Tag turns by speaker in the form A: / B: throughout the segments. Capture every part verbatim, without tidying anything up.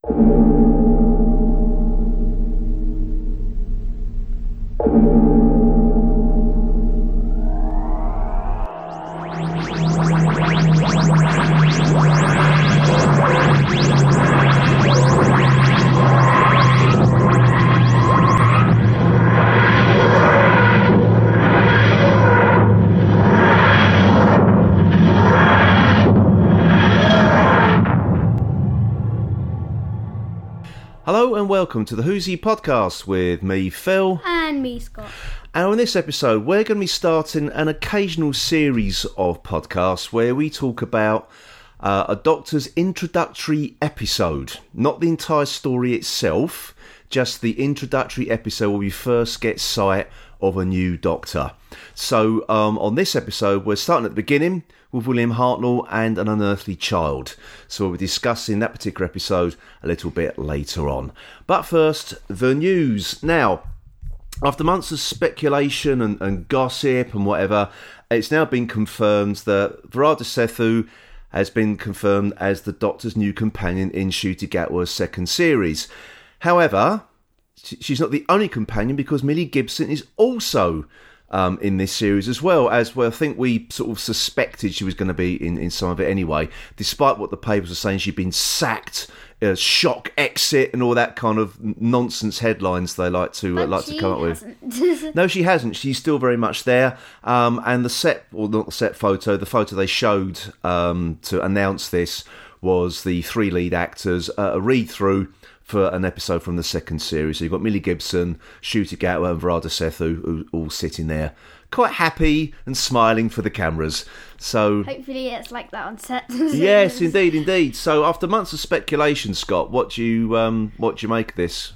A: Hello and welcome to the Who's He podcast with me, Phil.
B: And me, Scott.
A: And on this episode, we're going to be starting an occasional series of podcasts where we talk about uh, a Doctor's introductory episode. Not the entire story itself, just the introductory episode where we first get sight of a new Doctor. So um, on this episode, we're starting at the beginning with William Hartnell and an unearthly child. So we'll be discussing that particular episode a little bit later on. But first, the news. Now, after months of speculation and, and gossip and whatever, it's now been confirmed that Varada Sethu has been confirmed as the Doctor's new companion in Ncuti Gatwa's second series. However, she's not the only companion because Millie Gibson is also Um, in this series as well, as well. I think we sort of suspected she was going to be in, in some of it anyway, despite what the papers were saying she'd been sacked, uh, shock exit and all that kind of nonsense headlines they like to uh, like to come up with. No, she hasn't. She's still very much there, um, and the set, or not the set photo, the photo they showed um, to announce this was the three lead actors, uh, a read through for an episode from the second series. So you've got Millie Gibson, Ncuti Gatwa and Varada Sethu who all sitting there quite happy and smiling for the cameras. So
B: hopefully it's like that on set.
A: Yes, indeed, indeed. So after months of speculation, Scott, what do you um, what do you make of this?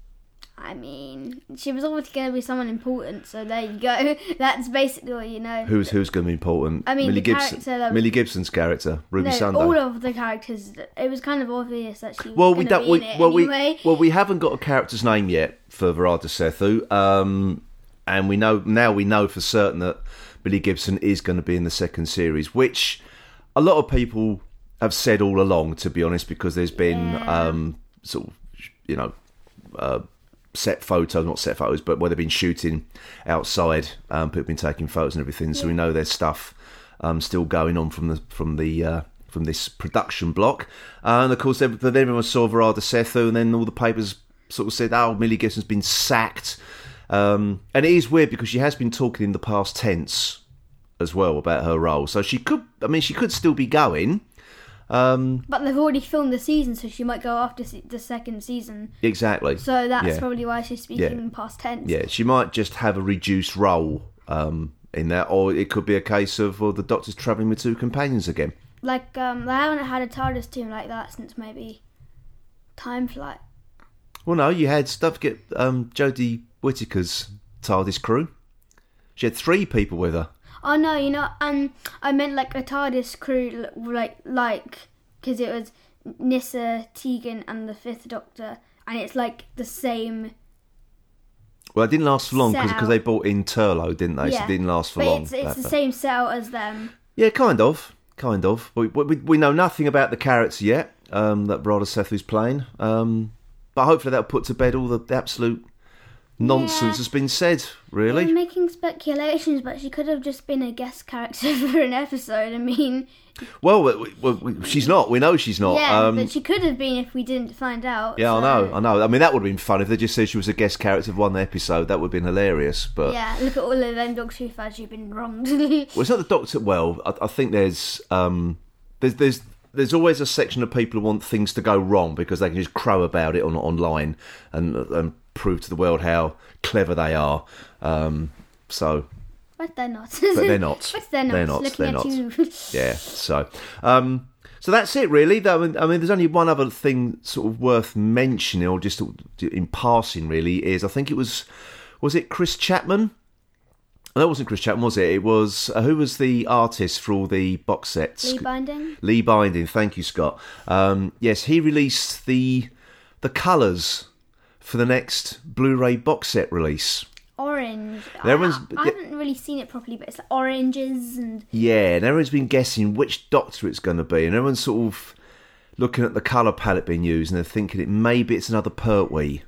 B: I mean, she was always going to be someone important, so there you go. That's basically all you know.
A: Who's who's going to be important?
B: I mean,
A: Millie
B: the
A: Gibson,
B: character that was,
A: Millie Gibson's character, Ruby
B: no,
A: Sunday.
B: all of the characters. It was kind of obvious that she was
A: well,
B: going
A: we
B: to
A: don't.
B: be
A: We,
B: in it
A: well,
B: anyway.
A: we well we haven't got a character's name yet for Varada Sethu, um, and we know now we know for certain that Millie Gibson is going to be in the second series, which a lot of people have said all along, to be honest, because there's been
B: Yeah.
A: um, sort of, you know. Uh, set photos, not set photos, but where they've been shooting outside, um, people have been taking photos and everything, so
B: Yeah.
A: we know there's stuff um, still going on from the from the uh, from this production block. Uh, and of course, then everyone saw Varada Sethu, and then all the papers sort of said, "Oh, Millie Gibson's been sacked." Um, and it is weird because she has been talking in the past tense as well about her role, so she could. I mean, she could still be going. Um,
B: But they've already filmed the season, so she might go after se- the second season.
A: exactly.
B: So that's
A: Yeah.
B: probably why she's speaking
A: Yeah.
B: in past tense.
A: Yeah, she might just have a reduced role um, in that, or it could be a case of well, the Doctor's travelling with two companions again.
B: Like, um, they haven't had a TARDIS team like that since maybe Time Flight.
A: Well, no, you had stuff get um, Jodie Whittaker's TARDIS crew. She had three people with her.
B: Oh no, you know, um, I meant like a TARDIS crew, like, like, because it was Nyssa, Tegan, and the Fifth Doctor, and it's like the same.
A: Well, it didn't last for long
B: Set
A: because
B: out.
A: they brought in Turlo, didn't they? So
B: Yeah.
A: it didn't last for
B: But
A: long.
B: it's it's
A: that-
B: the
A: that-
B: same setup as them.
A: Yeah, kind of, kind of. We we, we know nothing about the character yet um, that Varada Sethu's playing, um, but hopefully that'll put to bed all the absolute nonsense
B: Yeah.
A: that's been said. Really.
B: They're making speculations, but she could have just been a guest character for an episode. I mean,
A: Well, we, we, we, she's not. We know she's not.
B: yeah,
A: um,
B: but she could have been if we didn't find out.
A: yeah, I
B: so-
A: know. I know. I mean, that would have been fun if they just said she was a guest character of one episode. That would have been hilarious. But
B: Yeah, look at all of them Doctor Who fans who've been wronged.
A: well, it's not the Doctor. Well, I, I think there's um, there's there's there's always a section of people who want things to go wrong because they can just crow about it on online and and prove to the world how clever they are. Um, so.
B: But they're not.
A: But they're not.
B: But they're not.
A: They're not.
B: Looking
A: They're
B: at
A: not.
B: you.
A: Yeah, so um, so that's it really. I mean, I mean, there's only one other thing sort of worth mentioning, or just in passing, really, is I think it was was it Chris Chapman? No, it wasn't Chris Chapman, was it? It was uh, who was the artist for all the box sets?
B: Lee Binding.
A: Lee Binding. Thank you, Scott. Um, yes, he released the the colours for the next Blu-ray box set release.
B: Orange.
A: Everyone's-
B: I, I haven't really seen it properly, but it's like oranges and
A: Yeah, and everyone's been guessing which Doctor it's going to be, and everyone's sort of looking at the colour palette being used, and they're thinking it maybe it's another Pertwee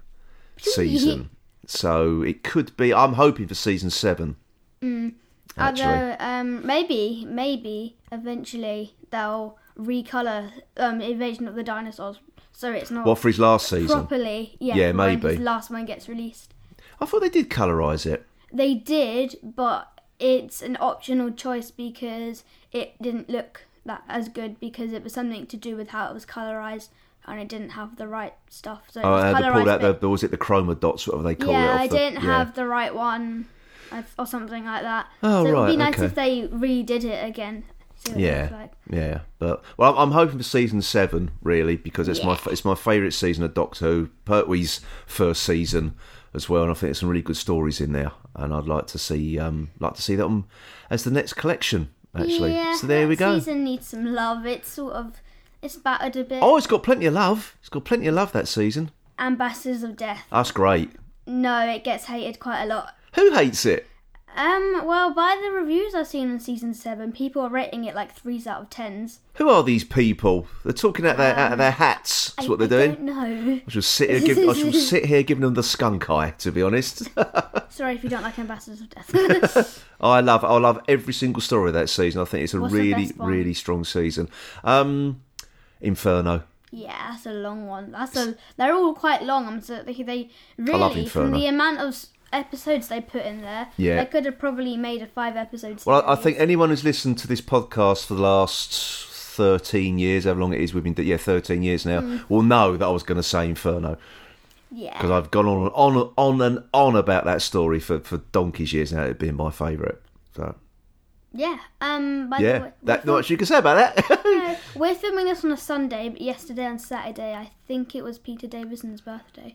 A: season. So it could be. I'm hoping for season seven.
B: Mm. Although um, maybe, maybe eventually they'll recolour um, Invasion of the Dinosaurs, so it's not.
A: What, for his last season?
B: Properly, yeah.
A: Yeah,
B: when
A: maybe.
B: his last one gets released.
A: I thought they did colorise it.
B: They did, but it's an optional choice because it didn't look that as good because it was something to do with how it was colorised and it didn't have the right stuff. So it
A: Oh,
B: was
A: uh, they pulled
B: colorised
A: out
B: bit.
A: the, was it the chroma dots, whatever they call
B: yeah,
A: it?
B: I
A: off the-
B: didn't
A: yeah.
B: have the right one uh, or something like that.
A: Oh,
B: so it would
A: right,
B: be nice
A: okay.
B: if they redid it again. See what it
A: Yeah,
B: looks like.
A: yeah, but well, I'm, I'm hoping for season seven really because it's my
B: Yeah.
A: it's my favourite season of Doctor Who, Pertwee's first season as well, and I think there's some really good stories in there, and I'd like to see um like to see that on as the next collection actually.
B: Yeah,
A: So there we
B: that
A: go.
B: season needs some love. It's sort of it's battered a bit.
A: Oh, it's got plenty of love. It's got plenty of love that season.
B: Ambassadors of Death.
A: That's great.
B: No, it gets hated quite a lot.
A: Who hates it?
B: Um, well, by the reviews I've seen in season seven, people are rating it like threes out of tens.
A: Who are these people? They're talking out their out of their hats. That's
B: I,
A: what they're
B: I
A: doing.
B: don't know.
A: I shall sit here. Give, I shall sit here giving them the skunk eye. To be honest.
B: Sorry if you don't like Ambassadors of Death.
A: Oh, I love I love every single story of that season. I think it's a
B: What's the
A: really,
B: best one?
A: really strong season. Um, Inferno.
B: Yeah, that's a long one. That's a. They're all quite long. I'm so they, they really
A: love
B: from
A: Inferno.
B: the amount of s- episodes they put in there.
A: Yeah.
B: They could have probably made a five episode.
A: Well, I, I
B: series.
A: think anyone who's listened to this podcast for the last thirteen years, how long it is we've been, yeah, thirteen years now,
B: Mm.
A: will know that I was going to say Inferno
B: Yeah.
A: because I've gone on and on, on and on about that story for, for donkey's years now. It being my favourite. So
B: Yeah. Um. By the
A: yeah,
B: way,
A: that
B: we're
A: not much you can say about that.
B: film- we're filming this on a Sunday, but yesterday on Saturday, I think it was Peter Davison's birthday.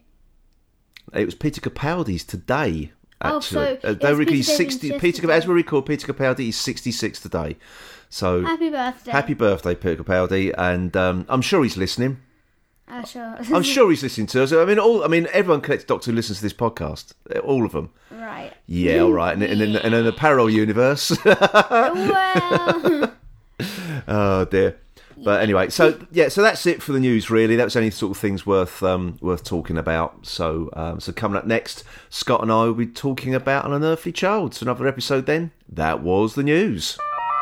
A: It was Peter Capaldi's today.
B: Oh,
A: Actually,
B: so
A: uh,
B: it's
A: they reckon
B: Peter
A: he's sixty.
B: Davison's
A: Peter,
B: yesterday.
A: as we record, Peter Capaldi is sixty-six today. So
B: Happy birthday.
A: happy birthday, Peter Capaldi, and um, I'm sure he's listening.
B: Uh, sure.
A: I'm sure he's listening to us. I mean, all. I mean, everyone connected Doctor Who listens to this podcast. All of them.
B: Right.
A: Yeah, all right. And, and, in, and in a parallel universe.
B: Well.
A: Oh dear. But anyway, so yeah, so that's it for the news. Really, that was any sort of things worth um, worth talking about. So, um, so coming up next, Scott and I will be talking about An Unearthly Child. So another episode. Then that was the news.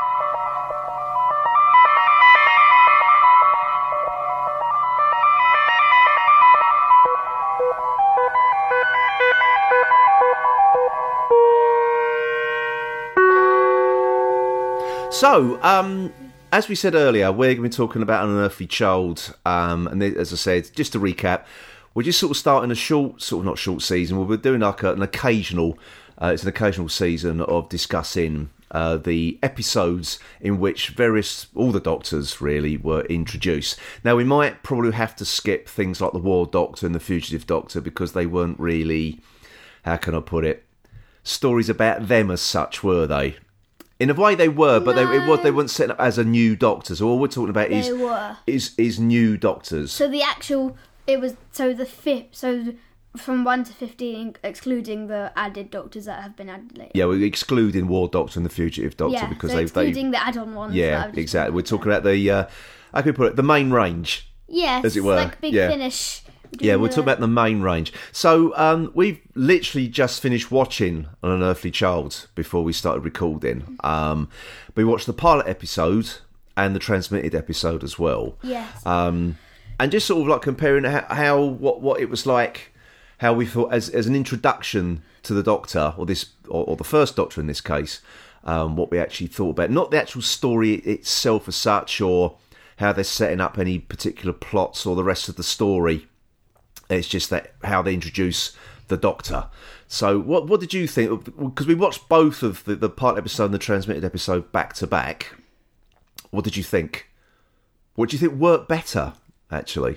A: So, um, as we said earlier, we're going to be talking about An Unearthly Child. Um, and as I said, just to recap, we're just sort of starting a short, sort of not short season. We'll be doing like a, an occasional, uh, it's an occasional season of discussing uh, the episodes in which various, all the Doctors really were introduced. Now, we might probably have to skip things like the War Doctor and the Fugitive Doctor because they weren't really, how can I put it, stories about them as such, were they? In a way, they were, but they it was they weren't set up as a new Doctor. So all we're talking about is
B: They were.
A: is is new Doctors.
B: So the actual, it was, so the fifth, so from one to fifteen, excluding the added doctors that have been added later.
A: Yeah, we're excluding War Doctor and the Fugitive Doctor
B: Yeah,
A: because
B: so
A: they've they
B: excluding the add-on ones. that
A: yeah
B: I've just
A: exactly. We're
B: mentioned.
A: talking about the uh, how can we put it the main range.
B: Yes,
A: as it were,
B: like Big
A: yeah.
B: Finish.
A: Yeah, we're
B: the-
A: talking about the main range. So um, we've literally just finished watching An Unearthly Child before we started recording. Um, we watched the pilot episode and the transmitted episode as well.
B: Yes.
A: Um, and just sort of like comparing how, how what what it was like, how we thought as as an introduction to the Doctor or this or, or the first Doctor in this case, um, what we actually thought about, not the actual story itself as such, or how they're setting up any particular plots or the rest of the story. It's just that how they introduce the Doctor. So, what what did you think? Because we watched both of the, the pilot episode and the transmitted episode back to back. What did you think? What do you think worked better, actually?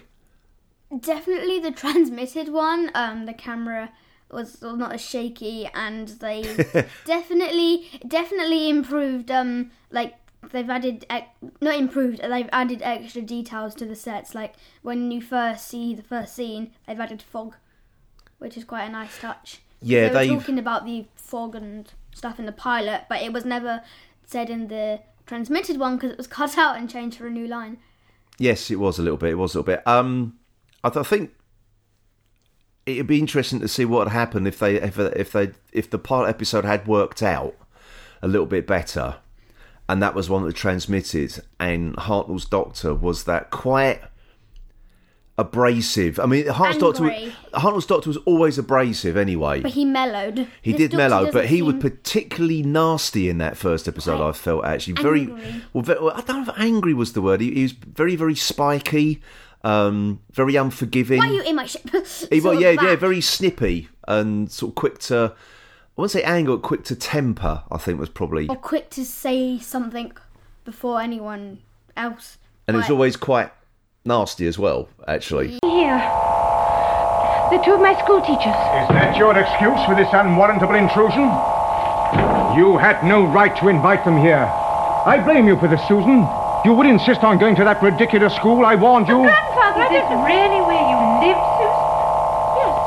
B: Definitely the transmitted one. Um, the camera was not as shaky, and they definitely, definitely improved. Um, like they've added, ec- not improved. They've added extra details to the sets. Like when you first see the first scene, they've added fog, which is quite a nice touch.
A: Yeah,
B: they were
A: they've-
B: talking about the fog and stuff in the pilot, but it was never said in the transmitted one because it was cut out and changed for a new line.
A: Yes, it was a little bit. It was a little bit. Um, I, th- I think it'd be interesting to see what had happened if they if if they if the pilot episode had worked out a little bit better, and that was one that was transmitted, and Hartnell's Doctor was that quite abrasive. I mean, Hartnell's Doctor, was, Hartnell's Doctor was always abrasive anyway.
B: But he mellowed.
A: He
B: His
A: did
B: Doctor
A: mellow, but he
B: seem...
A: was particularly nasty in that first episode.
B: Quite
A: I felt actually very
B: angry.
A: well, very well. I don't know if angry was the word. He, he was very, very spiky, um, very unforgiving.
B: Why are you in my ship?
A: He, well,
B: Sort of
A: yeah,
B: that.
A: yeah, very snippy and sort of quick to. I wouldn't say anger, but quick to temper. I think was probably.
B: Or quick to say something before anyone else.
A: And it was
B: Like-
A: always quite nasty as well, actually.
C: Here. They're two of my school teachers.
D: Is that your excuse for this unwarrantable intrusion? You had no right to invite them here. I blame you for this, Susan. You would insist on going to that ridiculous school, I warned you.
C: Grandfather, is this really where you live, Susan? Yes.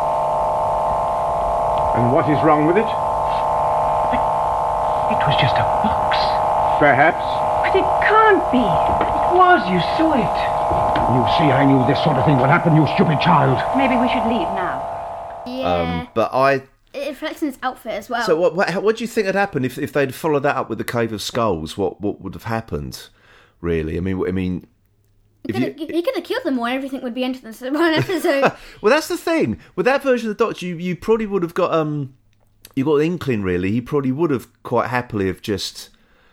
D: And what is wrong with it?
E: It was just a box.
D: Perhaps.
C: But it can't be.
E: It was, you saw it.
D: You see, I knew this sort of thing would happen, you stupid child.
C: Maybe we should leave now.
B: Yeah.
A: Um, but I.
B: It reflects in his outfit as well.
A: So what? What, what do you think had happened if, if they'd followed that up with the Cave of Skulls? What what would have happened? Really, I mean, I mean,
B: he
A: if
B: could have
A: you,
B: he could have killed them all. Everything would be ended in this one episode.
A: well, that's the thing with that version of the Doctor. You you probably would have got um, you got an inkling. Really, he probably would have quite happily have just.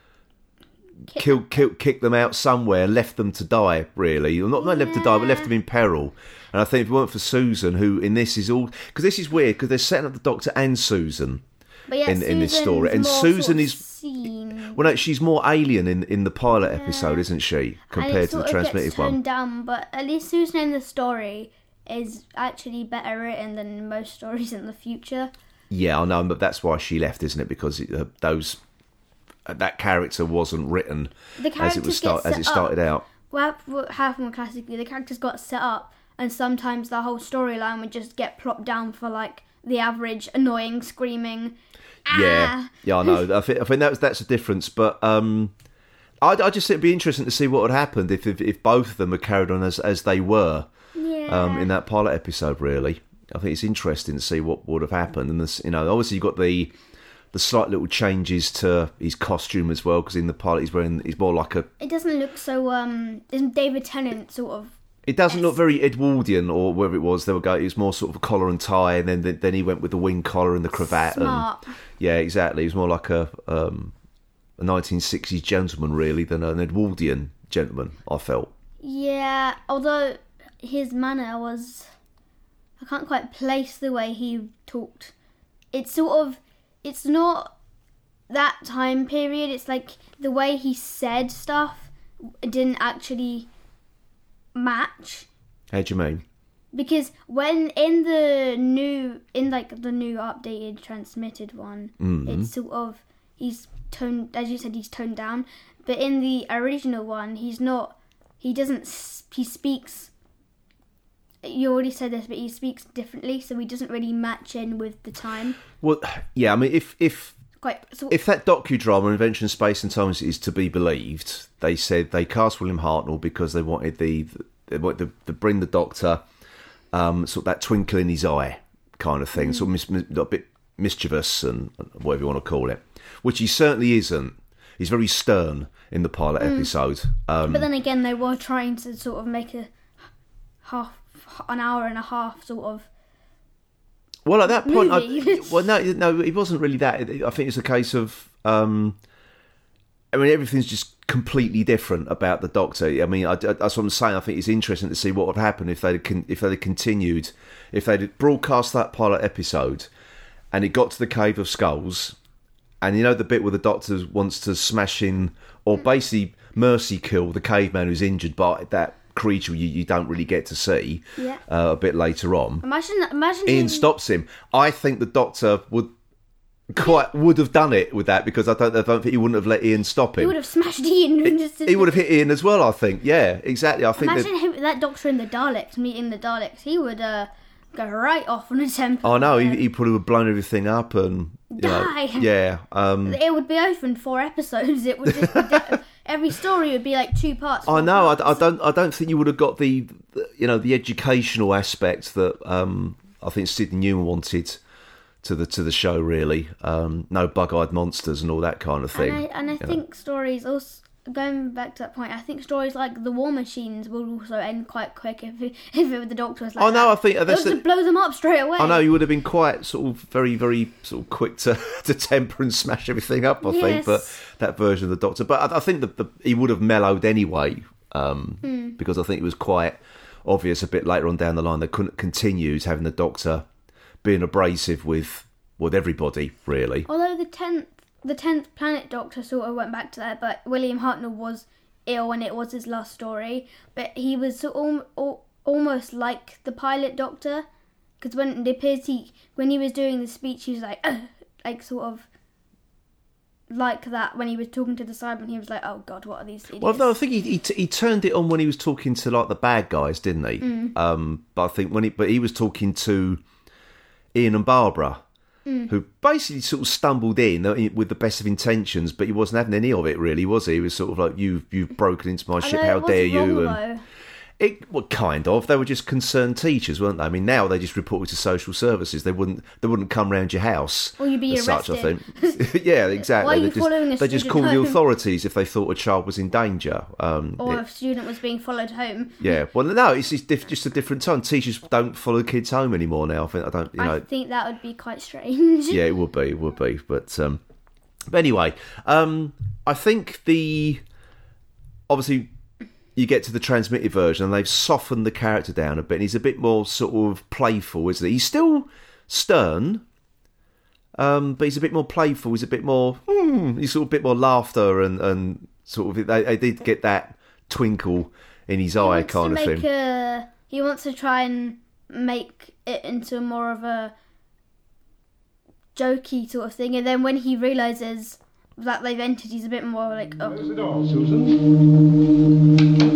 B: Kick-
A: Killed, killed, kicked them out somewhere, left them to die. Really, or not, not left to die, but left them in peril. And I think if it weren't for Susan, who in this is all because this is weird because they're setting up the Doctor and Susan
B: But yeah,
A: in, in this
B: Susan's
A: story, and
B: more
A: Susan
B: sort of
A: is
B: seen.
A: well, no, she's more alien in, in the pilot episode, isn't she, compared
B: and it
A: to the
B: sort of
A: transmitted
B: gets toned
A: one?
B: down, but at least Susan in the story is actually better written than most stories in the future.
A: Yeah, I know, but that's why she left, isn't it? Because it, uh, those uh, that character wasn't written
B: The
A: as it
B: characters
A: was start
B: get
A: as it
B: set
A: started
B: up.
A: out.
B: Well, what happened classically, the characters got set up, and sometimes the whole storyline would just get plopped down for like the average annoying screaming.
A: Yeah,
B: "Ah!"
A: yeah, I know. I think I think that's that's a difference, but um, I I just think it'd be interesting to see what would happen if if, if both of them had carried on as as they were
B: Yeah.
A: um, in that pilot episode. Really, I think it's interesting to see what would have happened. And this, you know, obviously you got the the slight little changes to his costume as well, because in the pilot he's wearing he's more like a.
B: It doesn't look so. Um, isn't David Tennant sort of?
A: It doesn't look very Edwardian, or wherever it was. They were going. It was more sort of a collar and tie, and then then he went with the wing collar and the cravat.
B: Smart.
A: And, yeah, exactly. He was more like a um, a nineteen sixties gentleman, really, than an Edwardian gentleman. I felt.
B: Yeah, although his manner was, I can't quite place the way he talked. It's sort of, it's not that time period. It's like the way he said stuff didn't actually match.
A: How do you mean?
B: Because when in the new, in like the new updated transmitted one, it's sort of, he's toned, as you said, he's toned down. But in the original one, he's not, he doesn't, s- he speaks, you already said this, but he speaks differently, so he doesn't really match in with the time.
A: Well, yeah. I mean, if if
B: Quite, so,
A: if that docudrama Invention of Space and Time is to be believed, they said they cast William Hartnell because they wanted the they wanted to, to bring the Doctor, um, sort of that twinkle in his eye kind of thing, sort of mis- mis- a bit mischievous and whatever you want to call it, which he certainly isn't. He's very stern in the pilot episode. Um,
B: but then again, they were trying to sort of make a half, an hour and a half sort of.
A: Well, at that point, I,
B: movie.
A: well, no, no, it wasn't really that. I think it's a case of, um, I mean, everything's just completely different about the Doctor. I mean, I, I, that's what I'm saying. I think it's interesting to see what would happen if they if they continued, if they'd broadcast that pilot episode, and it got to the Cave of Skulls, and you know the bit where the Doctor wants to smash in or basically mercy kill the caveman who's injured by that creature you, you don't really get to see
B: Yeah.
A: uh, a bit later on.
B: Imagine, imagine.
A: Ian
B: him-
A: stops him. I think the Doctor would quite would have done it with that because I don't, I don't think he wouldn't have let Ian stop
B: He
A: him.
B: would have smashed Ian. and just,
A: He would have hit Ian as well. I think. Yeah, exactly. I think.
B: Imagine
A: That,
B: him, that Doctor in the Daleks meeting the Daleks. He would uh, go right off on a temper.
A: I know he, he probably would have blown everything up and you know,
B: Die.
A: yeah. Um,
B: It would be over in four episodes. It would just be de- every story would be like two parts.
A: I
B: four
A: know. I,
B: parts.
A: I don't. I don't think you would have got the, the you know, the educational aspect that um, I think Sidney Newman wanted to the to the show. Really, um, no bug-eyed monsters and all that kind of thing.
B: And I, and I think
A: know.
B: stories also. Going back to that point, I think stories like The War Machines will also end quite quick if it, if it, the Doctor was like
A: I know.
B: that.
A: I think
B: It would
A: that's
B: just
A: the,
B: blow them up straight away.
A: I know you would have been quite sort of very, very sort of quick to, to temper and smash everything up. I
B: Yes.
A: think, but that version of the Doctor, but I, I think that the, he would have mellowed anyway, um,
B: Hmm.
A: because I think it was quite obvious a bit later on down the line they couldn't continue having the Doctor being abrasive with with everybody, really.
B: Although the tenth, the tenth Planet Doctor sort of went back to that, but William Hartnell was ill and it was his last story. But he was sort of al- almost like the pilot Doctor, because when it appears he when he was doing the speech, he was like, "Ugh," like sort of like that when he was talking to the Cybermen. He was like, "Oh God, what are these idiots?"
A: Well, no, I think he, he he turned it on when he was talking to like the bad guys, didn't he?
B: Mm.
A: Um, but I think when he but he was talking to Ian and Barbara,
B: Mm.
A: who basically sort of stumbled in with the best of intentions, but he wasn't having any of it, really, was he? He was sort of like, "You've you've broken into my ship.
B: Although
A: How
B: it was
A: dare you?"
B: wrong,
A: And
B: though.
A: it well, kind of. They were just concerned teachers, weren't they? I mean, now they just reported to social services. They wouldn't they wouldn't come round your house.
B: Or you'd be
A: as such, I
B: arrested.
A: think. Yeah, exactly.
B: Why are you
A: they just,
B: following a
A: they just
B: student
A: called the
B: home?
A: authorities if they thought a child was in danger. Um,
B: Or
A: it-
B: if a student was being followed home.
A: yeah, well, no, it's just, diff- just a different time. Teachers don't follow kids home anymore now. I think I don't, you know.
B: I think that would be quite strange.
A: Yeah, it would be, it would be. But, um, but anyway, um, I think the obviously you get to the transmitted version and they've softened the character down a bit. And he's a bit more sort of playful, isn't he? He's still stern, um, but he's a bit more playful. He's a bit more, hmm, he's sort of a bit more laughter and and sort of. They, they did get that twinkle in his eye,
B: wants
A: kind
B: to
A: of
B: make
A: thing.
B: A, he wants to try and make it into more of a jokey sort of thing, and then when he realizes that they've entered, he's a bit more like, oh.
D: Close the door, Susan.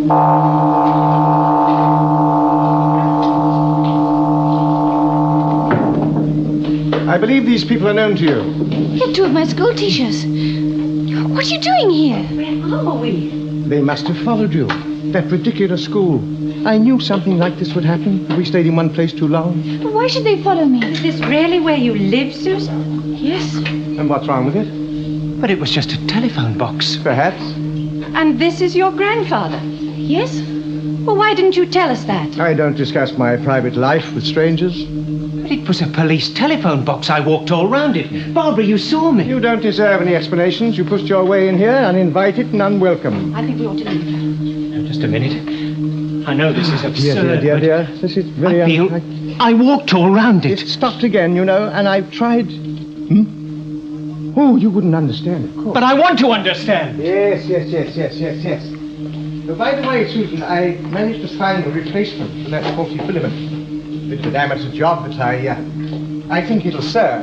D: I believe these people are known to you.
C: You're two of my school teachers. What are you doing here? Where are we?
D: They must have followed you. That ridiculous school. I knew something like this would happen if we stayed in one place too long.
C: But why should they follow me?
E: Is this really where you live, Susan?
C: Yes.
D: And what's wrong with it?
E: But it was just a telephone box.
D: Perhaps.
E: And this is your grandfather?
C: Yes?
E: Well, why didn't you tell us that?
D: I don't discuss my private life with strangers.
E: But it was a police telephone box. I walked all round it. Barbara, you saw me.
D: You don't deserve any explanations. You pushed your way in here uninvited and unwelcome.
C: I think we ought to leave.
E: Now, just a minute. I know this is absurd.
D: Dear, dear, dear,
E: but
D: dear. This is very...
E: I feel...
D: un-
E: I walked all round
D: I-
E: it.
D: It stopped again, you know, and I've tried... Hmm? Oh, you wouldn't understand, of course.
E: But I want to understand.
D: Yes, yes, yes, yes, yes, yes. Uh, by the way, Susan, I managed to find a replacement for that faulty filament. Bit of a amateur job, but I, uh, I think it'll serve.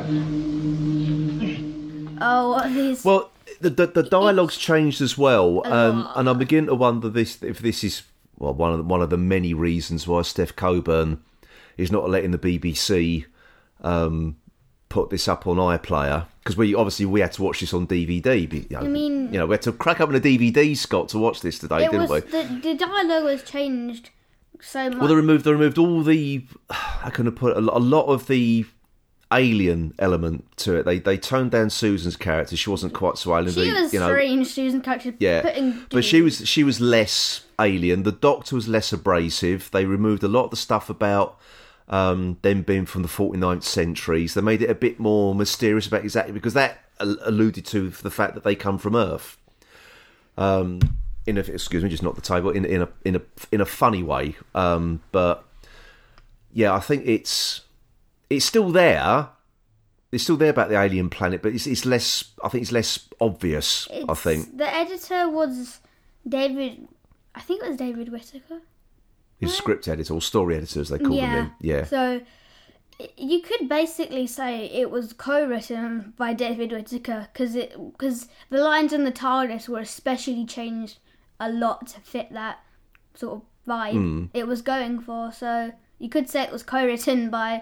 B: Oh, what are these?
A: Well, the the, the dialogue's changed as well,
B: A
A: um,
B: lot.
A: and I begin to wonder this if this is well one of the, one of the many reasons why Steph Coburn is not letting the B B C um, put this up on iPlayer, because we obviously we had to watch this on D V D. but, You know,
B: I mean-
A: you know, we had to crack open a D V D, Scott, to watch this today,
B: it
A: didn't
B: was
A: we?
B: the, the dialogue was changed so much.
A: Well, they removed they removed all the how can I put it, a lo- a lot of the alien element to it. They they toned down Susan's character. She wasn't quite so alien.
B: she
A: but,
B: was
A: you know,
B: strange. Susan character
A: Yeah,
B: putting
A: but she was she was less alien. The Doctor was less abrasive. They removed a lot of the stuff about um, them being from the forty-ninth centuries. They made it a bit more mysterious about exactly because that al- alluded to the fact that they come from Earth. Um, in a excuse me, just not the table in in a in a in a funny way. Um, but yeah, I think it's it's still there. It's still there about the alien planet, but it's it's less. I think it's less obvious. I
B: It's-
A: think.
B: the editor was David. I think it was David Whittaker.
A: His script editor or story editor, as they call them. Then. Yeah.
B: So i- you could basically say it was co-written by David Whittaker because it because the lines in the TARDIS were especially changed a lot to fit that sort of vibe
A: Hmm.
B: it was going for. So you could say it was co-written by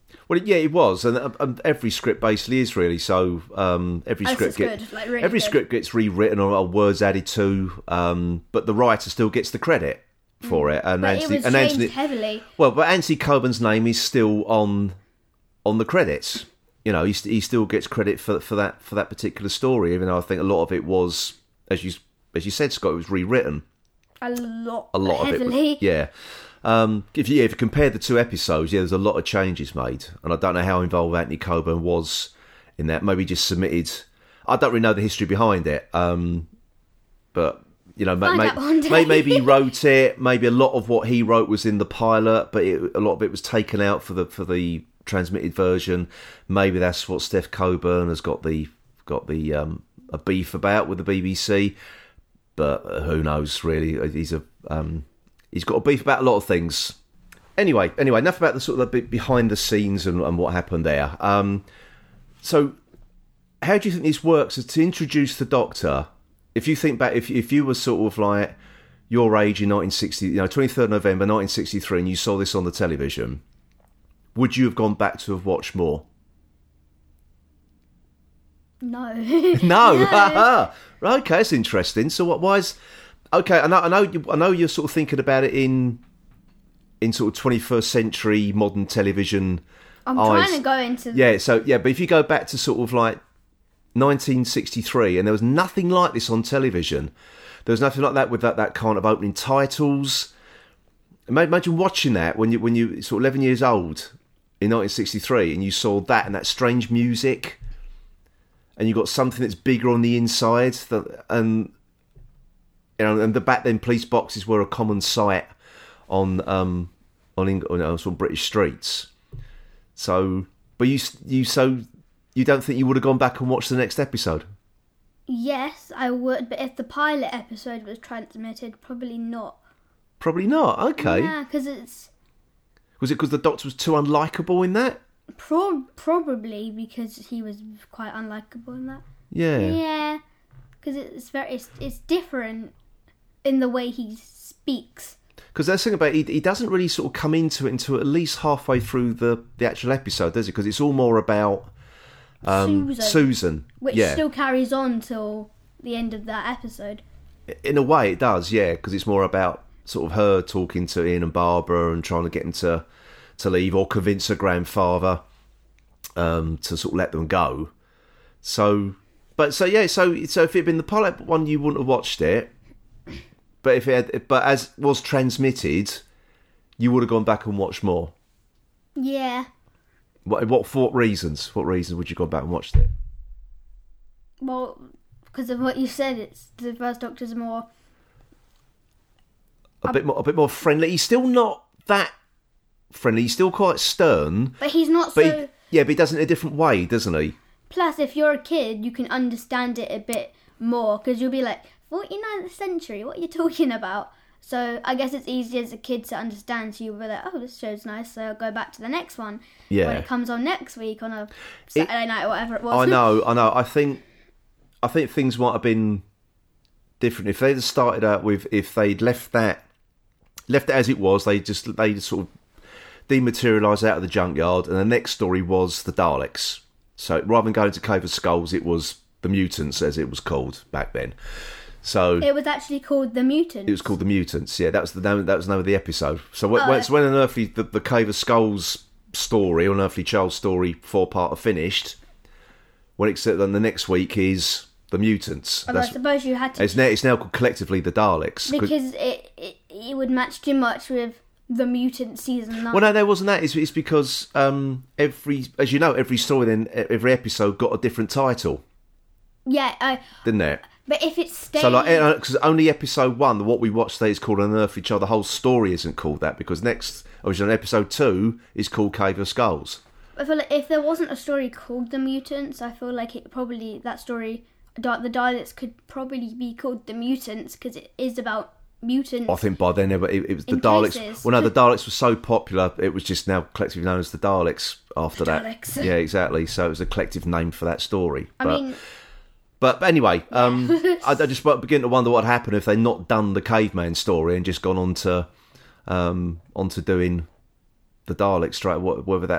A: Well, yeah, it was, and, and every script basically is really so. Um, every
B: Oh, so
A: script
B: it's
A: gets
B: good, like, really
A: every
B: good.
A: script gets rewritten or, or words added to, um, but the writer still gets the credit for it. And
B: But
A: Anthony,
B: it was
A: and
B: changed
A: Anthony,
B: heavily.
A: well, but Anthony Coburn's name is still on on the credits. You know, he, st- he still gets credit for for that for that particular story, even though I think a lot of it was, as you as you said, Scott, it was rewritten.
B: A lot.
A: A lot
B: heavily.
A: of it, was, yeah. Um, if you, yeah, if you compare the two episodes, yeah, there's a lot of changes made, and I don't know how involved Anthony Coburn was in that. Maybe just submitted. I don't really know the history behind it, um, but you know,
B: Find
A: may,
B: out one day.
A: may, maybe he wrote it. Maybe a lot of what he wrote was in the pilot, but it, a lot of it was taken out for the for the transmitted version. Maybe that's what Steph Coburn has got the got the um, a beef about with the B B C. But who knows? Really, he's a um, he's got a beef about a lot of things. Anyway, anyway, enough about the sort of the behind the scenes and, and what happened there. Um, so, how do you think this works? Is to introduce the Doctor. If you think back, if if you were sort of like your age in nineteen sixty, you know, twenty-third of November nineteen sixty-three, and you saw this on the television, would you have gone back to have watched more?
B: No.
A: No. Okay, that's interesting. So, what? Why is? Okay, I know. I know. You, I know you're sort of thinking about it in in sort of twenty-first century modern television.
B: I'm
A: eyes.
B: trying to go into.
A: Yeah. So yeah, but if you go back to sort of like nineteen sixty-three, and there was nothing like this on television. There was nothing like that with that, that kind of opening titles. Imagine watching that when you when you sort of eleven years old in nineteen sixty-three, and you saw that and that strange music. And you got something that's bigger on the inside, that, and you know, and the back then police boxes were a common sight on um on Eng- on, uh, on British streets. So, but you you so you don't think you would have gone back and watched the next episode?
B: Yes, I would, but if the pilot episode was transmitted, probably not.
A: Probably not. Okay.
B: Yeah, because it's
A: Was it because the Doctor was too unlikable in that?
B: pro- probably because he was quite unlikable in that.
A: Yeah.
B: Yeah, because it's very it's, it's different in the way he speaks.
A: Because that's the thing about it, he, he doesn't really sort of come into it until at least halfway through the, the actual episode, does he? Because it's all more about um,
B: Susan,
A: Susan.
B: which
A: yeah.
B: still carries on till the end of that episode.
A: In a way, it does, yeah, because it's more about sort of her talking to Ian and Barbara and trying to get him to, to leave or convince her grandfather um, to sort of let them go. So, but so yeah, so so if it had been the pilot one, you wouldn't have watched it. But if it had, but as was transmitted, you would have gone back and watched more.
B: Yeah.
A: What what for what reasons? What reasons would you go back and watched it?
B: Well, because of what you said, it's the first Doctor's more.
A: A bit more, a bit more friendly. He's still not that friendly. He's still quite stern.
B: But he's not
A: But
B: so.
A: he, yeah, but he does it in a different way, doesn't he?
B: Plus, if you're a kid, you can understand it a bit more because you'll be like, forty-ninth century, what are you talking about? So I guess it's easy as a kid to understand. So you'll be like, oh, this show's nice, so I'll go back to the next one.
A: Yeah.
B: When it comes on next week on a Saturday night or whatever it was.
A: I know, I know. I think, I think things might have been different if they'd have started out with if they'd left that, left it as it was. They just they sort of dematerialised out of the junkyard, and the next story was the Daleks. So rather than going to Cave of Skulls, it was the Mutants, as it was called back then. So
B: It was actually called The Mutants.
A: it was called the Mutants. Yeah, that was the name. That was the name of the episode. So when,
B: Oh.
A: when, so when Unearthly, the, the Cave of Skulls story, Unearthly Child story, four part are finished. When except then the next week is the Mutants.
B: Although I suppose you had to.
A: It's now it's now called collectively the Daleks. 'Cause-
B: Because it, it it would match too much with The Mutant season nine.
A: well, no, there wasn't that. It's, it's because um, every, as you know, every story then every episode got a different title,
B: Yeah, I,
A: didn't it?
B: but if it stayed.
A: So like, because only episode one, what we watched today is called Unearthly Child. The whole story isn't called that because next, original episode two is called Cave of Skulls.
B: I feel like if there wasn't a story called The Mutants, I feel like it probably that story, Di- the Daleks could probably be called The Mutants because it is about mutants.
A: I think by then it, it, it was the
B: In
A: Daleks.
B: places.
A: Well, no, the Daleks were so popular, it was just now collectively known as the Daleks after
B: The
A: that.
B: Daleks.
A: Yeah, exactly. So it was a collective name for that story.
B: I
A: but,
B: mean,
A: but anyway, um, I, I just begin to wonder what would happen if they'd not done the caveman story and just gone on to, um, on to doing the Daleks straight. Whether that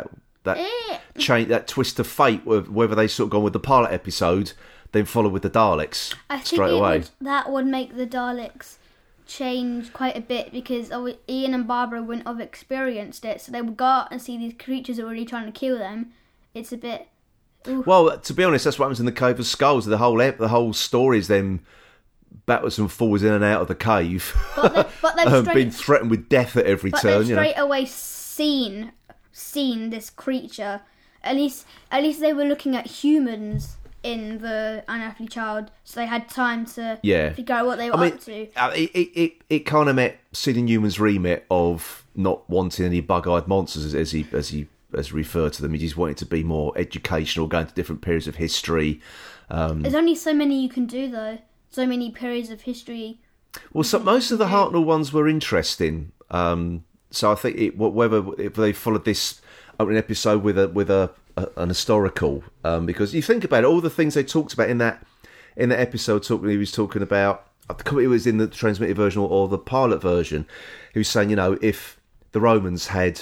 A: that
B: Eh.
A: change, that twist of fate, wh- whether they sort of gone with the pilot episode, then follow with the Daleks
B: I think
A: straight
B: it
A: away.
B: would, that would make the Daleks change quite a bit because obvi- Ian and Barbara wouldn't have experienced it, so they would go out and see these creatures already trying to kill them. It's a bit.
A: Well, to be honest, that's what happens in the Cave of Skulls. The whole ep- the whole story is them backwards and forwards in and out of the cave,
B: But, they, but they've
A: um,
B: straight,
A: being threatened with death at every
B: but
A: turn.
B: they've
A: You know,
B: straight away seen seen this creature. At least, at least they were looking at humans in the Unearthly Child, so they had time to
A: Yeah.
B: figure out what they were
A: I mean,
B: up to.
A: uh, it it it, it kind of met Sidney Newman's remit of not wanting any bug-eyed monsters, as, as he as he as referred to them. He just wanted to be more educational, going to different periods of history. Um,
B: There's only so many you can do, though. So many periods of history.
A: Well, so, most of the Hartnell ones were interesting. Um, so I think it, wh- whether if they followed this opening episode with a with a, a an historical, um, because you think about it, all the things they talked about in that in that episode, talking he was talking about. I think it was in the transmitted version or, or the pilot version. He was saying, you know, if the Romans had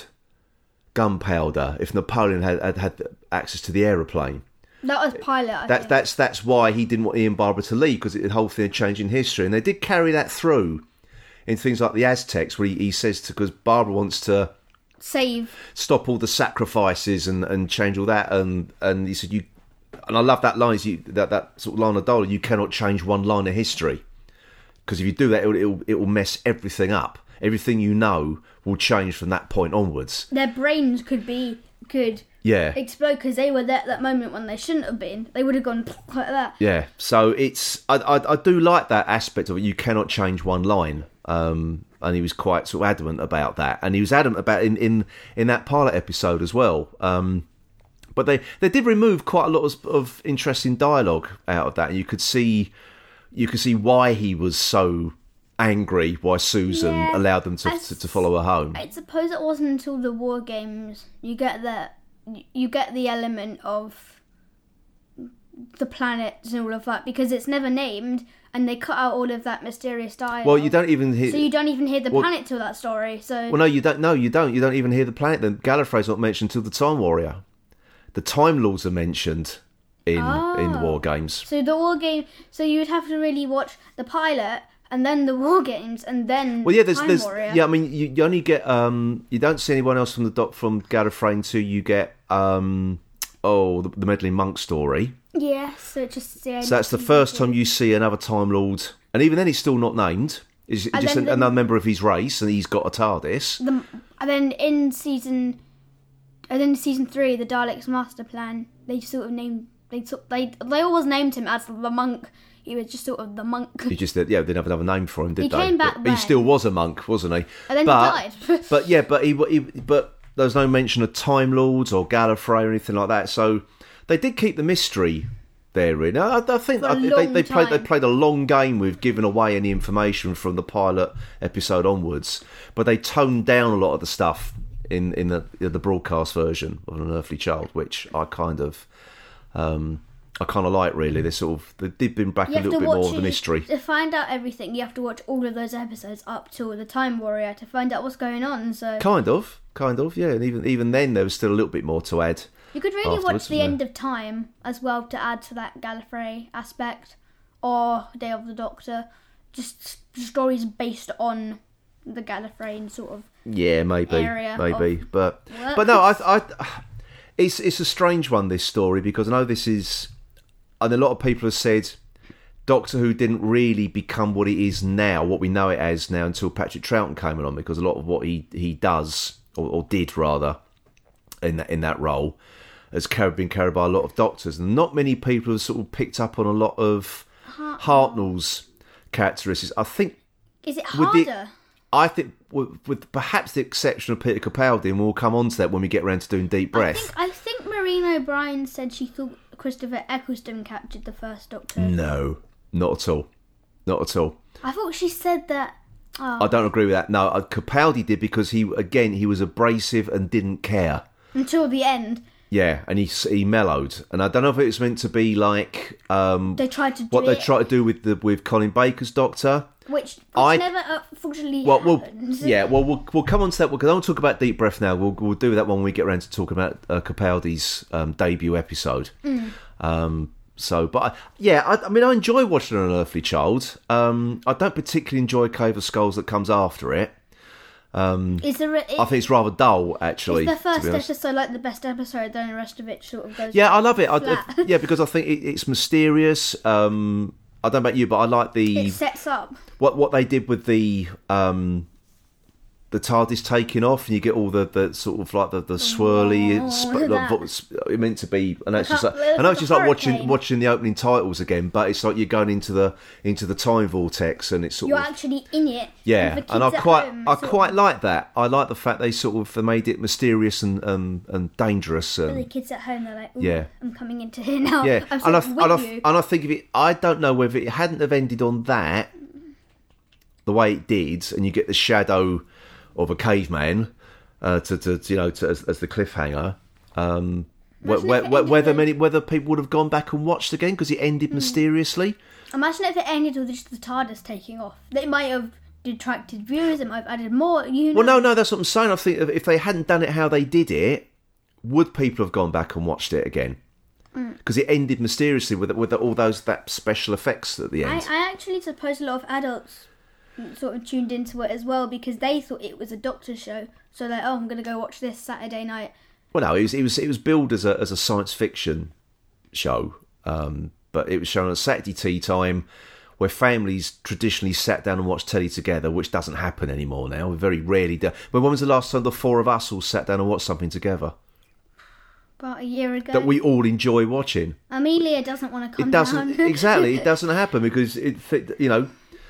A: gunpowder, if Napoleon had, had had access to the aeroplane.
B: That was pilot, I
A: That,
B: think.
A: that's that's why he didn't want Ian Barbara to leave, because the whole thing had changed in history. And they did carry that through in things like the Aztecs, where he, he says, to because Barbara wants to
B: Save.
A: stop all the sacrifices and, and change all that. And, and he said, you, and I love that line, is you, that, that sort of line of dialogue, you cannot change one line of history. Because if you do that, it will, it will, it will mess everything up. Everything you know will change from that point onwards.
B: Their brains could be, could
A: Yeah.
B: explode because they were there at that moment when they shouldn't have been. They would have gone like that.
A: Yeah, so it's I, I I do like that aspect of it. You cannot change one line, um, and he was quite sort of adamant about that, and he was adamant about in in, in that pilot episode as well. Um, but they, they did remove quite a lot of, of interesting dialogue out of that. You could see you could see why he was so angry, why Susan
B: Yeah,
A: allowed them to,
B: I
A: to to follow her home.
B: I suppose it wasn't until the war games you get that you get the element of the planets and all of that because it's never named and they cut out all of that mysterious dialogue.
A: Well, you don't even hear.
B: So you don't even hear the
A: well,
B: planet till that story. So
A: Well, no, you don't. No, you don't. You don't even hear the planet. Then Gallifrey's not mentioned until the Time Warrior. The Time Lords are mentioned in in the
B: Oh.
A: War Games.
B: So the war game. So you would have to really watch the pilot and then the war games and then
A: Well, yeah, there's,
B: Time
A: there's,
B: Warrior.
A: yeah. I mean, you, you only get, um, you don't see anyone else from the doc from Gallifrey until you get, um, oh, the, the Meddling Monk story.
B: Yeah, so it just yeah,
A: So that's the first time you see another Time Lord, and even then he's still not named. He's
B: And
A: just
B: then
A: an,
B: the-
A: another member of his race, and he's got a TARDIS.
B: The, and then in season, and then in season three, the Daleks' master plan. They just sort of named they sort they they always named him as the monk. He was just sort of the monk.
A: He just, yeah, they didn't have another name for him, did
B: He
A: they?
B: came back
A: but, but he
B: then.
A: still was a monk, wasn't he?
B: And then
A: but,
B: he died.
A: but yeah, but he, he, but there was no mention of Time Lords or Gallifrey or anything like that. So they did keep the mystery therein. I, I think
B: For a
A: I, they,
B: long
A: they played they
B: time.
A: played a long game with giving away any information from the pilot episode onwards, but they toned down a lot of the stuff in in the in the broadcast version of An Unearthly Child, which I kind of. Um, I kind of like really. They sort of they did bring back
B: You
A: a
B: have
A: little
B: to
A: bit
B: watch
A: more of the
B: it-
A: mystery.
B: To find out everything, you have to watch all of those episodes up till the Time Warrior to find out what's going on. So
A: Kind of, kind of, yeah. And even even then, there was still a little bit more to add.
B: you could really
A: afterwards,
B: watch the
A: wasn't
B: end of time as well to add to that Gallifrey aspect, or Day of the Doctor, just stories based on the Gallifreyan sort of.
A: Yeah, maybe,
B: Area
A: maybe,
B: of
A: but
B: work.
A: but no, I, I, it's it's a strange one, this story, because I know this is, and a lot of people have said Doctor Who didn't really become what it is now, what we know it as now, until Patrick Troughton came along, because a lot of what he, he does, or, or did rather, in that in that role, has carried, been carried by a lot of Doctors, and not many people have sort of picked up on a lot of Hartnell's characteristics. I think
B: Is it
A: With the-
B: harder?
A: I think, with, with perhaps the exception of Peter Capaldi, and we'll come on to that when we get around to doing Deep
B: I
A: Breath.
B: think I think Maureen O'Brien said she thought Christopher Eccleston captured the first Doctor.
A: No, not at all. Not at all.
B: I thought she said that. Oh,
A: I don't agree with that. No, uh, Capaldi did, because he, again, he was abrasive and didn't care.
B: until the end,
A: Yeah, and he he mellowed, and I don't know if it was meant to be like um,
B: they tried to do
A: what they
B: it,
A: tried to do with the with Colin Baker's Doctor.
B: which, which
A: I-
B: never uh, unfortunately
A: Well, we'll
B: happened.
A: yeah, well, we'll we'll come on to that because I don't talk about Deep Breath now. We'll we'll do that when we get around to talking about uh, Capaldi's um, debut episode.
B: Mm.
A: Um, so, but I, yeah, I, I mean, I enjoy watching An Unearthly Child. Um, I don't particularly enjoy Cave of Skulls that comes after it. Um,
B: Is there a, it,
A: I think it's rather dull, actually.
B: is the first
A: to be honest.
B: episode like the best episode, then the rest of it sort of goes.
A: Yeah, I love it. I,
B: flat.
A: yeah, because I think it, it's mysterious. Um, I don't know about you, but I like the
B: It sets up.
A: what what they did with the um, the TARDIS taking off, and you get all the, the sort of like the, the swirly.
B: Oh,
A: sp-
B: look at
A: the,
B: that.
A: what's it meant to be, and it's
B: Like
A: just
B: a-
A: like,
B: it looks
A: I know
B: like
A: it's just
B: a
A: like watching
B: hurricane.
A: watching the opening titles again, but it's like you're going into the into the time vortex, and it's sort
B: You're
A: of
B: actually in it.
A: yeah,
B: and, for
A: and I
B: kids at
A: quite
B: home,
A: I
B: sort of-
A: quite like that. I like the fact they sort of they made it mysterious and um, and dangerous
B: For the
A: and
B: kids at home, they're like, Ooh,
A: Yeah.
B: I'm coming into here now.
A: yeah,
B: I'm
A: and I,
B: sort of
A: and, I,
B: with you.
A: and I think if it, I don't know whether it hadn't have ended on that the way it did, and you get the shadow of a caveman uh, to, to you know to, as, as the cliffhanger. Um, wh-
B: Imagine
A: wh-
B: if it
A: wh-
B: ended
A: whether
B: with-
A: many whether people would have gone back and watched again because it ended
B: Hmm.
A: mysteriously.
B: Imagine if it ended with just the TARDIS taking off. They might have detracted viewers. It might have added more. You know.
A: Well, no, no, that's what I'm saying. I think if- if they hadn't done it how they did it, would people have gone back and watched it again?
B: Mm.
A: Because it ended mysteriously with with all those that special effects at the
B: I,
A: end.
B: I actually suppose a lot of adults sort of tuned into it as well because they thought it was a Doctor show. So like, oh, I'm gonna go watch this Saturday night.
A: Well, no, it was it was it was billed as a as a science fiction show, um, but it was shown at Saturday tea time, where families traditionally sat down and watched telly together, which doesn't happen anymore now. We very rarely do. But when was the last time the four of us all sat down and watched something together
B: About a year ago.
A: that we all enjoy watching?
B: Amelia doesn't want to come
A: It doesn't
B: down.
A: exactly. It doesn't happen because it, you know.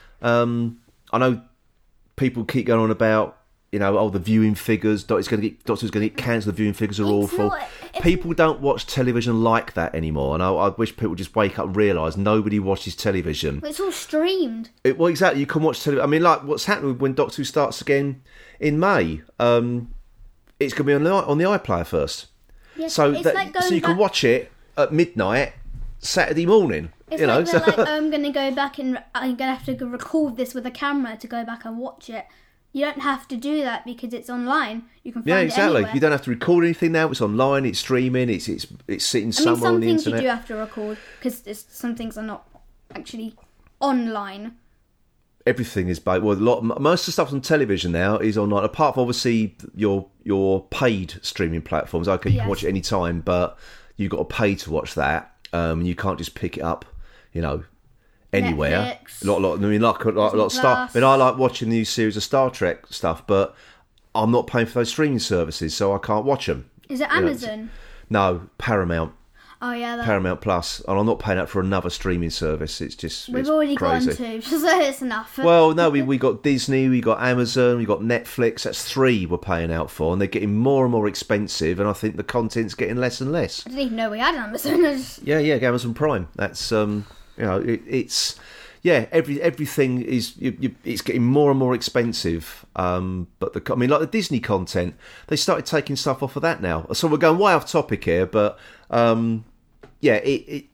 A: Um, I know people keep going on about, you know, oh, the viewing figures. Doctor's going to get Doctor's going to get cancelled. The viewing figures are
B: It's
A: awful.
B: not- it's-
A: People don't watch television like that anymore, and I, I wish people just wake up and realise nobody watches television.
B: It's all streamed.
A: It, well, exactly. You can watch television. I mean, like what's happening when Doctor Who starts again in May. Um, it's going to be on the on the iPlayer first,
B: Yeah,
A: so
B: it's
A: that,
B: like going
A: so you can
B: back-
A: watch it at midnight Saturday morning.
B: It's
A: you know,
B: like they're
A: so-
B: like, oh, I'm going to go back and I'm going to have to go record this with a camera to go back and watch it. You don't have to do that because it's online. You can find
A: yeah,
B: it
A: exactly.
B: anywhere.
A: You don't have to record anything now. It's online. It's streaming. It's it's it's sitting
B: I mean,
A: somewhere
B: some
A: on the
B: things
A: internet.
B: you do have to record because some things are not actually online.
A: Everything is ba- well. A lot most of the stuff on television now is online. Apart from obviously your your paid streaming platforms. Okay, you can
B: Yes.
A: watch it any time, but you've got to pay to watch that. Um, you can't just pick it up, you know, anywhere.
B: Netflix,
A: A lot, lot. I mean, like a lot,
B: Disney
A: lot of Star. I
B: Plus.
A: mean, I like watching the new series of Star Trek stuff, but I'm not paying for those streaming services, so I can't watch them.
B: Is it
A: You know,
B: Amazon?
A: No, Paramount.
B: Oh yeah, that,
A: Paramount Plus, and I'm not paying out for another streaming service. It's just
B: we've
A: it's
B: already
A: crazy.
B: gotten two, so it's enough.
A: Well, no, we we got Disney, we got Amazon, we got Netflix. That's three we're paying out for, and they're getting more and more expensive. And I think the content's getting less and less.
B: I didn't even know we had an Amazon. I just-
A: Yeah, yeah, Amazon Prime. That's um, you know, it, it's yeah, every everything is you, you, it's getting more and more expensive. Um, but the I mean, like the Disney content, they started taking stuff off of that now. So we're going way off topic here, but um, yeah, it, it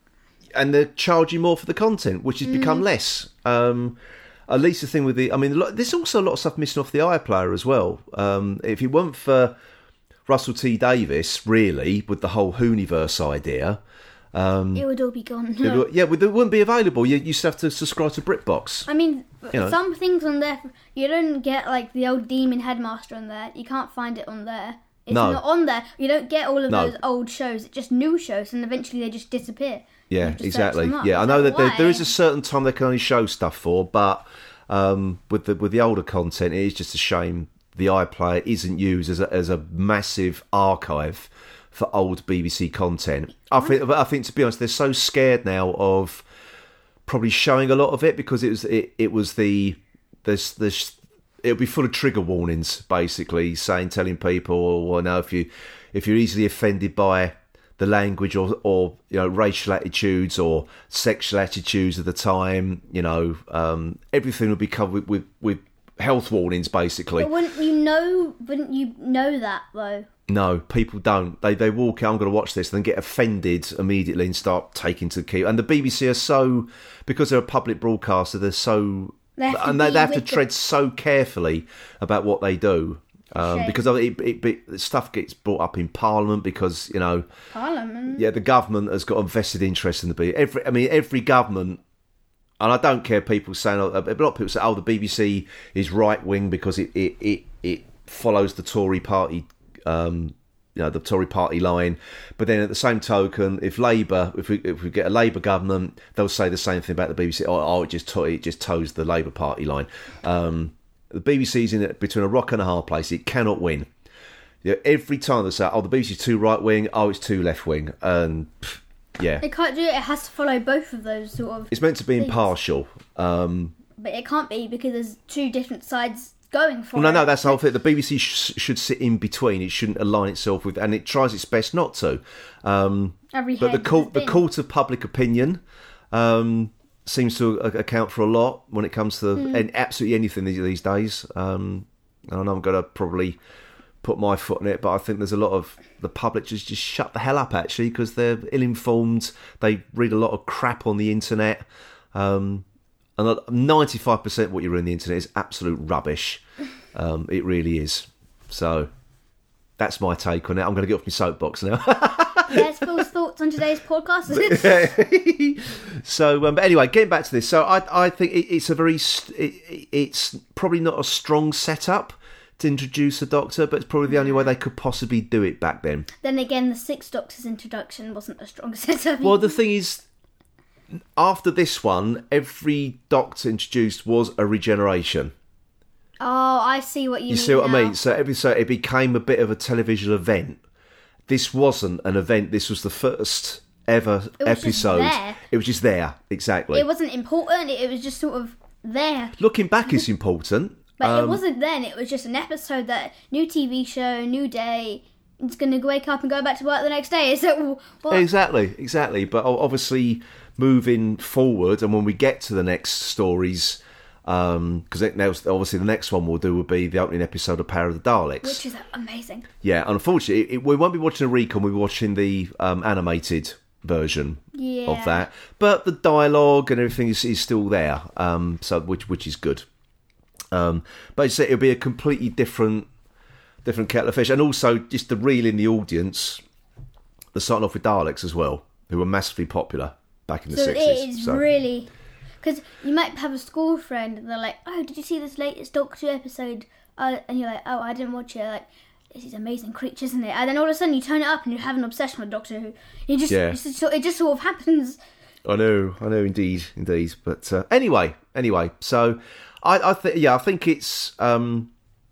A: and they're charging more for the content, which has become less. Um, at least the thing with the, I mean, lo- there's also a lot of stuff missing off the iPlayer as well. Um, if it weren't for Russell T Davis, really, with the whole Hooniverse idea. Um,
B: it would all be gone.
A: It would- yeah, well, it wouldn't be available. You used to have to subscribe to BritBox.
B: I mean,
A: You know.
B: some things on there, you don't get like the old Demon Headmaster on there. You can't find it on there. It's
A: No.
B: not on there. You don't get all of
A: No.
B: those old shows. It's just new shows, and eventually they just disappear.
A: Yeah,
B: You just search
A: exactly.
B: them up.
A: Yeah, I
B: It's
A: know
B: like,
A: that there, there
B: why?
A: is a certain time they can only show stuff for, but um, with the with the older content, it is just a shame the iPlayer isn't used as a, as a massive archive for old B B C content. I think, but I think to be honest, they're so scared now of probably showing a lot of it because it was it, it was the this this it'll be full of trigger warnings, basically saying telling people, well, no, if you if you're easily offended by the language or or you know racial attitudes or sexual attitudes of the time, you know, um, everything will be covered with, with with health warnings, basically.
B: But wouldn't you know? Wouldn't you know that though?
A: No, people don't. They they walk out, I'm going to watch this, and then get offended immediately and start taking to the key. And the B B C are so, because they're a public broadcaster, they're so
B: They have to
A: and they,
B: be
A: they have to
B: with the-
A: tread so carefully about what they do. Um,
B: Shame.
A: because it, it, it, stuff gets brought up in Parliament because, you know,
B: Parliament.
A: yeah, the government has got a vested interest in the B B C. Every, I mean, every government, and I don't care people saying, a lot of people say, oh, the B B C is right wing because it it, it, it follows the Tory party, um, you know, the Tory party line. But then at the same token, if Labour, if we if we get a Labour government, they'll say the same thing about the B B C. Oh, oh it just to- it just toes the Labour party line. Um, the B B C's in it between a rock and a hard place. It cannot win. Yeah, every time they say, oh, the B B C's too right wing, oh, it's too left wing, and pff, yeah,
B: It can't do it. It has to follow both of those sort of.
A: it's meant to be
B: things.
A: impartial. Um,
B: But it can't be because there's two different sides going for
A: well, no,
B: it.
A: no, that's the whole thing. The B B C sh- should sit in between. It shouldn't align itself with, and it tries its best not to. Um,
B: Every
A: but the
B: head
A: court,
B: has
A: the
B: been.
A: court of public opinion, um, seems to a- account for a lot when it comes to
B: Hmm.
A: and absolutely anything these, these days. Um, I know I'm going to probably put my foot on it, but I think there's a lot of the public just just shut the hell up actually because they're ill-informed. They read a lot of crap on the internet, um, and ninety-five percent of what you read on the internet is absolute rubbish. Um, it really is. So that's my take on it. I'm going to get off my soapbox now.
B: There's Phil's thoughts on today's podcast.
A: So, um, but anyway, getting back to this. So, I, I think it, it's a very, st- it, it's probably not a strong setup to introduce a doctor, but it's probably the only way they could possibly do it back then.
B: Then again, the Six Doctors introduction wasn't a strong setup.
A: Well, the thing is, after this one, every doctor introduced was a regeneration.
B: Oh, I see what you,
A: You
B: mean
A: see what
B: now.
A: I mean? So, every so it became a bit of a television event. This wasn't an event. This was the first ever
B: It was just
A: episode.
B: there.
A: It was just there, exactly.
B: It wasn't important. It was just sort of there.
A: Looking back, it's important.
B: But
A: Um,
B: it wasn't then. It was just an episode that new T V show, new day. It's going to wake up and go back to work the next day. So what?
A: Exactly, exactly. But o- obviously, moving forward, and when we get to the next stories, because um, obviously the next one we'll do will be the opening episode of Power of the Daleks.
B: Which is amazing.
A: Yeah, unfortunately, it, we won't be watching a recon. We'll be watching the um, animated version
B: Yeah.
A: of that. But the dialogue and everything is, is still there, um, so which which is good. Um, but it's, it'll be a completely different different kettle of fish, and also just to reel in the audience. They're starting off with Daleks as well, who were massively popular back in the
B: So
A: sixties.
B: it is really... Because you might have a school friend and they're like, oh, did you see this latest Doctor episode? Uh, and you're like, oh, I didn't watch it. Like, this is amazing creature, isn't it? And then all of a sudden you turn it up and you have an obsession with Doctor Who. You just,
A: Yeah.
B: it's just it just sort of happens.
A: I know, I know, indeed, indeed. But uh, anyway, anyway, so I, I think, yeah, I think it's um,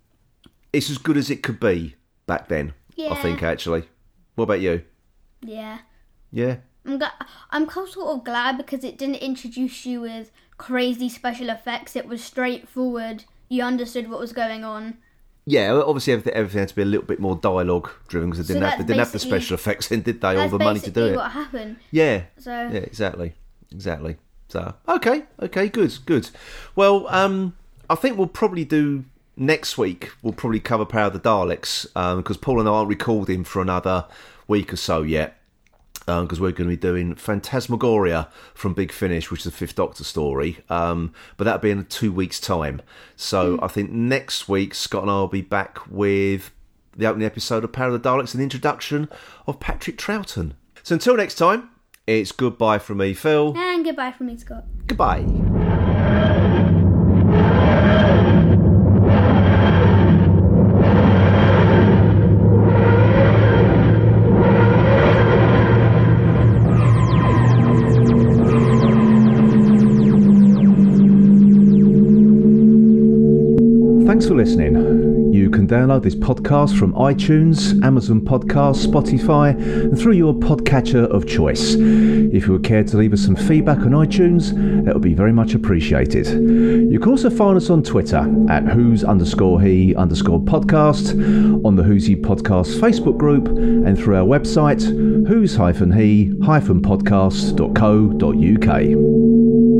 A: it's as good as it could be back then. I
B: Yeah.
A: think actually. What about you?
B: Yeah.
A: Yeah.
B: I'm, gla- I'm kind of sort of glad because it didn't introduce you with crazy special effects. It was straightforward. You understood what was going on.
A: Yeah, well, obviously everything, everything had to be a little bit more dialogue driven because they
B: So
A: didn't, have, they
B: that's
A: didn't have the
B: basically-
A: special effects then, did they? All
B: That's
A: the money to do
B: basically
A: it.
B: what happened.
A: Yeah.
B: So
A: Yeah, exactly. Exactly. So, okay, okay, good, good. Well, um, I think we'll probably do next week, we'll probably cover Power of the Daleks because Paul and I aren't recording for another week or so yet. Because um, we're going to be doing Phantasmagoria from Big Finish, which is the Fifth Doctor story. Um, but that'll be in two weeks' time. So I think next week, Scott and I will be back with the opening episode of Power of the Daleks and the introduction of Patrick Troughton. So until next time, it's goodbye from me, Phil.
B: and goodbye from me, Scott.
A: Goodbye. Thanks for listening. You can download this podcast from iTunes, Amazon Podcasts, Spotify, and through your podcatcher of choice. If you would care to leave us some feedback on iTunes, that would be very much appreciated. You can also find us on Twitter at who's underscore he underscore podcast, on the Who's He Podcast Facebook group, and through our website, who's hyphen he hyphen podcast dot co dot uk.